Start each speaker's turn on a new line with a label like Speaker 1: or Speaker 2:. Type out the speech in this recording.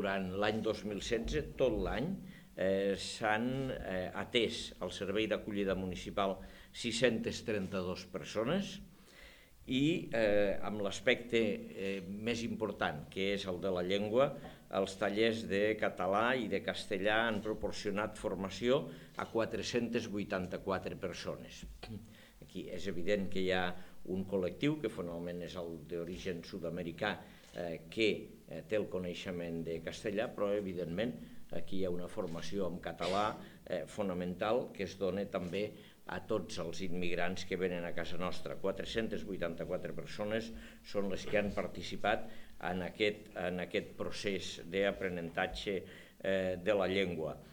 Speaker 1: durant l'any 2016, tot l'any, s'han atès al Servei d'Acollida Municipal 632 persones i amb l'aspecte més important, que és el de la llengua, els tallers de català i de castellà han proporcionat formació a 484 persones. Aquí és evident que hi ha un col·lectiu, que fonamentalment és el d'origen sud-americà, que té el coneixement de castellà, però evidentment aquí hi ha una formació en català fonamental que es dona també a tots els immigrants que venen a casa nostra. 484 persones són les que han participat en aquest procés d'aprenentatge de la llengua.